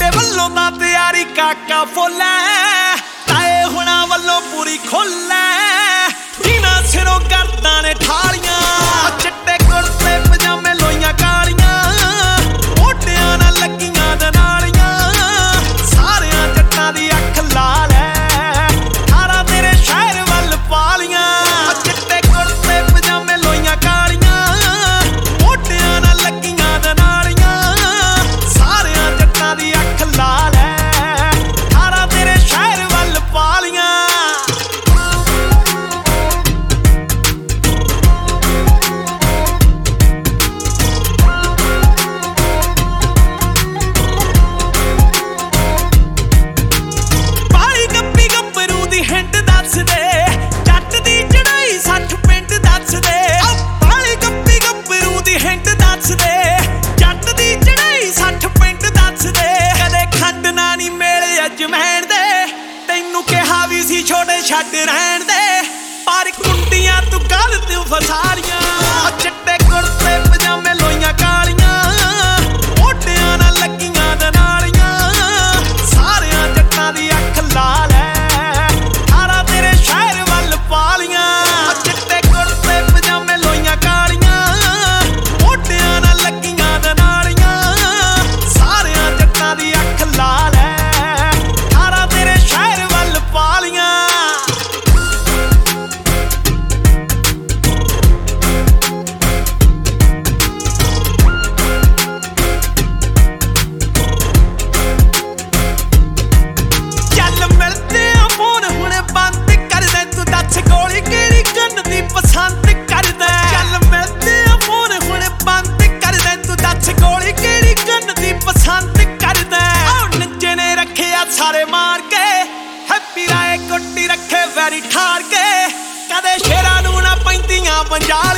ਵੱਲੋਂ ਤਾਂ ਤਿਆਰੀ ਕਾਕਾ ਫੁੱਲ ਐ, ਤਾਏ ਹੁਣਾਂ ਵੱਲੋਂ ਪੂਰੀ ਖੁੱਲ ਐ। ਜਿਨ੍ਹਾਂ ਸਿਰੋਂ ਕਰਦਾਂ ਨੇ ਠਾਲੀਆਂ, ਚਿੱਟੇ ਕੁੜਤੇ ਪਜਾਮੇ ਲੋਈਆਂ ਕਾਲੀਆਂ, ਮੋਢਿਆਂ ਨਾਲ ਲੱਗੀਆਂ ਦਨਾਲੀਆਂ, ਸਾਰਿਆਂ ਜੱਟਾਂ ਦੀ ਅੱਖ ਲਾਲ ਐ, ਸਾਰਾ ਤੇਰੇ ਸ਼ਹਿਰ ਵੱਲ ਪਾਲੀਆਂ। ਚਿੱਟੇ ਕੁੜਤੇ ਪਜਾਮੇ ਲੋਈਆਂ ਕਾਲੀਆਂ, ਮੋਢਿਆਂ ਨਾਲ ਲੱਗੀਆਂ ਦਨਾਲੀਆਂ, ਸਾਰਿਆਂ ਜੱਟਾਂ ਦੀ ਅੱਖ ਲਾਲ ਐ, ਸਾਰਾ ਤੇਰੇ ਸ਼ਹਿਰ ਵੱਲ ਪਾਲੀਆਂ। ਤੈਨੂੰ ਕਿਹਾ ਵੀ ਸੀ ਛੋਟੇ ਛੱਡ ਰਹਿਣ ਦੇ, ਪਰ ਕੁੰਡੀਆਂ ਤੂੰ ਗਲਤ ਫਸਾ ਲੀਆਂ। ਚਿੱਟੇ ਕੁੜਤੇ ਪਜਾਮੇ ਲੋਈਆਂ ਕਾਲੀਆਂ, ਮੋਢਿਆਂ ਨਾਲ ਲੱਗੀਆਂ ਦਨਾਲੀਆਂ, ਸਾਰਿਆਂ ਜੱਟਾਂ ਦੀ ਅੱਖ ਲਾਲ ਐ, ਸਾਰਾ ਤੇਰੇ ਸ਼ਹਿਰ ਵੱਲ ਪਾਲੀਆਂ। ਚਿੱਟੇ ਕੁੜਤੇ ਪਜਾਮੇ ਲੋਈਆਂ ਕਾਲੀਆਂ, ਮੋਢਿਆਂ ਨਾਲ ਲੱਗੀਆਂ ਦਨਾਲੀਆਂ, ਸਾਰਿਆਂ ਜੱਟਾਂ ਦੀ ਅੱਖ ਲਾਲ ਐ, ਸਾਰੇ ਮਾਰ ਕੇ ਹੈਪੀ ਰਾਏ ਕੁੱਟੀ ਰੱਖੇ ਵੈਰੀ ਠਾਰ ਕੇ, ਕਦੇ ਸ਼ੇਰਾਂ ਨੂੰ ਨਾ ਪੈਂਦੀਆਂ ਪੰਜਾਬ।